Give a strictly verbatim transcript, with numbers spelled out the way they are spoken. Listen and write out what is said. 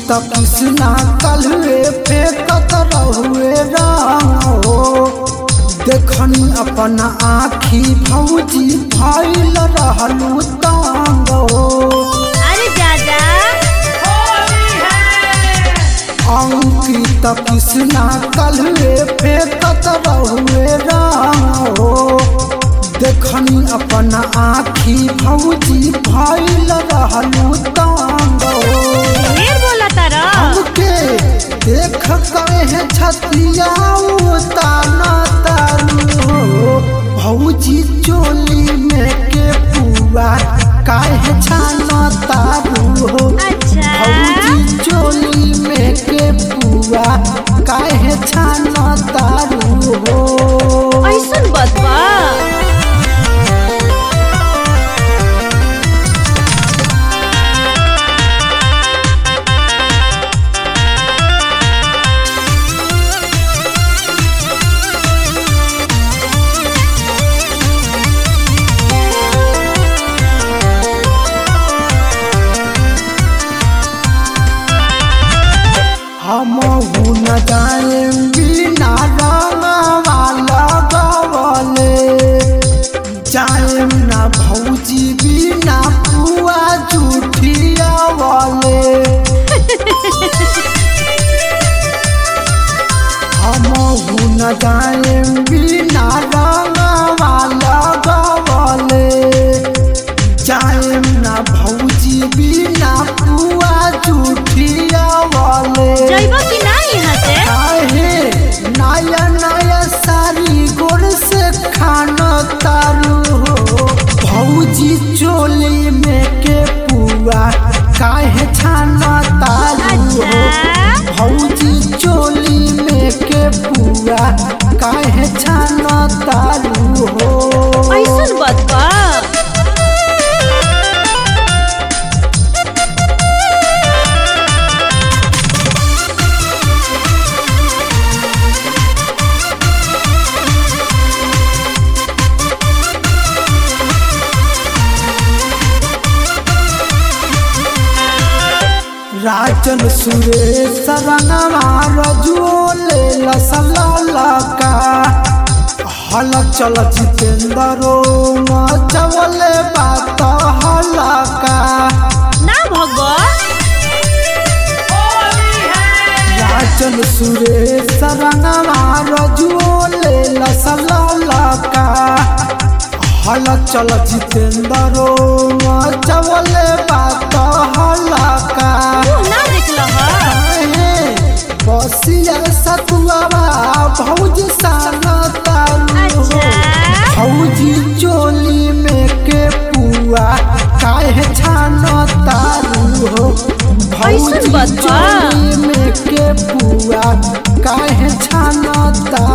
त कृष्णा कलवे फेंकत रहुए रंग हो। देखनी अपन आँखी भौजी भइल रहलू तंग हो। अरे जाजा अंकित कृष्णा कलवे फेंकत रहुए रंग हो। देखनी अपन आँखी भौजी भइल रहलू तंग हो। ढेर बोला तारा हमके देख कहे छतिया ताना तारू हो। भौजी चोली में के पुआ काहे छाना तारू हो। अच्छा भौजी चोली में के पुआ काहे छाना तारू हो। ऐसन बात बा। हम न जाएम बिना रंगवा लगवले। जाएम न भौजी बिना पुआ जुठियावले। हम न जाएम बिना रंगवा लगवले। जाएम न भौजी बिना पुआ जुठियावले। जाइबा कि ना यहाँ से? काहे नया नया सारी गोर से खाना तारू हो। भौजी चोली में के पुआ काहे छाना तारू हो। भौजी चोली में के पुआ काहे छाना तारू हो। ऐसन बात बा। राजन सुरेश रंगवा रजुले लसलका। हल चल जितेंद्रो मचवले बात हलका। ना भगवा राजन सुरेश रंगवा रजुले लसलका। हल चल जितेंद्रो मचवले बात हलका। ना देखला बसिया सतुआवा भौजी साना तारू हो। भौजी चोली में के पुआ काहे छाना तारू हो। भौजी चोली में के पुआ काहे छाना तारू